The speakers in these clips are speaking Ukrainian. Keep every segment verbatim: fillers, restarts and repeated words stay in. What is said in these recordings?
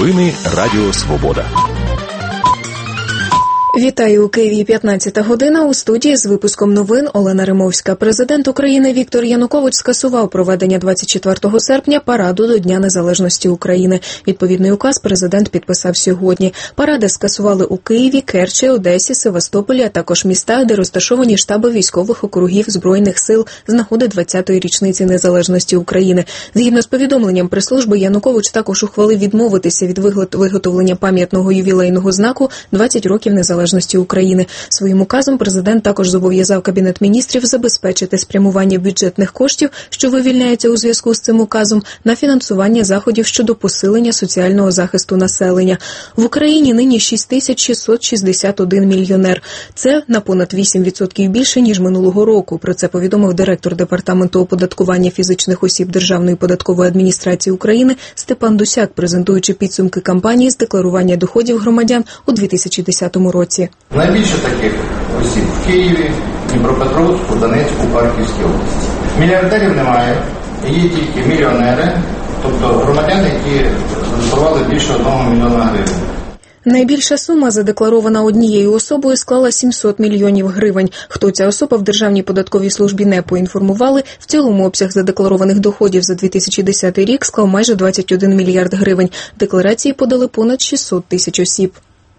Новини Радіо Свобода. Вітаю, у Києві п'ятнадцята година, у студії з випуском новин Олена Римовська. Президент України Віктор Янукович скасував проведення двадцять четвертого серпня параду до Дня Незалежності України. Відповідний указ президент підписав сьогодні. Паради скасували у Києві, Керчі, Одесі, Севастополі, а також містах, де розташовані штаби військових округів Збройних сил з нагоди двадцятої річниці Незалежності України. Згідно з повідомленням прес-служби, Янукович також ухвалив відмовитися від виготовлення пам'ятного ювілейного знаку «двадцять років незалежності України. Своїм указом президент також зобов'язав Кабінет міністрів забезпечити спрямування бюджетних коштів, що вивільняються у зв'язку з цим указом, на фінансування заходів щодо посилення соціального захисту населення. В Україні нині шість тисяч шістсот шістдесят один мільйонер. Це на понад вісім відсотків більше, ніж минулого року. Про це повідомив директор Департаменту оподаткування фізичних осіб Державної податкової адміністрації України Степан Дусяк, презентуючи підсумки кампанії з декларування доходів громадян у дві тисячі десятому році. Найбільше таких осіб в Києві, Дніпропетровську, Донецьку, Харківській області. Мільярдерів немає, є тільки мільйонери, тобто громадяни, які задекларували більше одного мільйона гривень. Найбільша сума, задекларована однією особою, склала сімсот мільйонів гривень. Хто ця особа, в Державній податковій службі не поінформували. В цілому обсяг задекларованих доходів за дві тисячі десятий рік склав майже двадцять один мільярд гривень. Декларації подали понад шістсот тисяч осіб.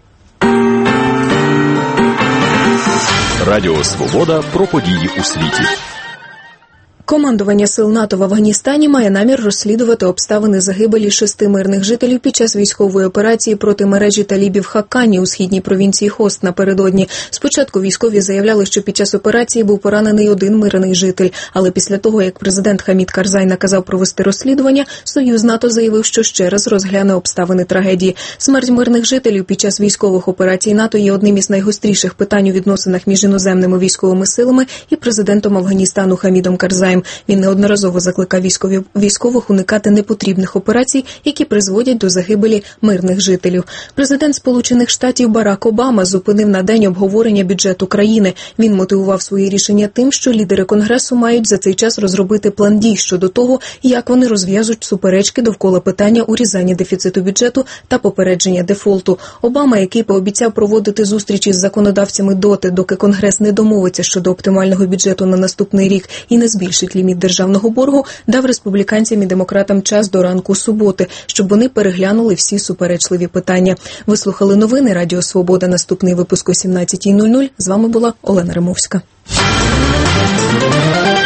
Радіо Свобода про події у світі. Командування сил НАТО в Афганістані має намір розслідувати обставини загибелі шести мирних жителів під час військової операції проти мережі талібів Хаккані у східній провінції Хост напередодні. Спочатку військові заявляли, що під час операції був поранений один мирний житель, але після того, як президент Хамід Карзай наказав провести розслідування, Союз НАТО заявив, що ще раз розгляне обставини трагедії. Смерть мирних жителів під час військових операцій НАТО є одним із найгостріших питань у відносинах між іноземними військовими силами і президентом Афганістану Хамідом Карзаєм. Він неодноразово закликав військові, військових уникати непотрібних операцій, які призводять до загибелі мирних жителів. Президент Сполучених Штатів Барак Обама зупинив на день обговорення бюджету країни. Він мотивував своє рішення тим, що лідери Конгресу мають за цей час розробити план дій щодо того, як вони розв'яжуть суперечки довкола питання урізання дефіциту бюджету та попередження дефолту. Обама, який пообіцяв проводити зустрічі з законодавцями доти, доки Конгрес не домовиться щодо оптимального бюджету на наступний рік і не збільшить ліміт державного боргу, дав республіканцям і демократам час до ранку суботи, щоб вони переглянули всі суперечливі питання. Ви слухали новини Радіо Свобода. Наступний випуск о сімнадцятій нуль нуль. З вами була Олена Римовська.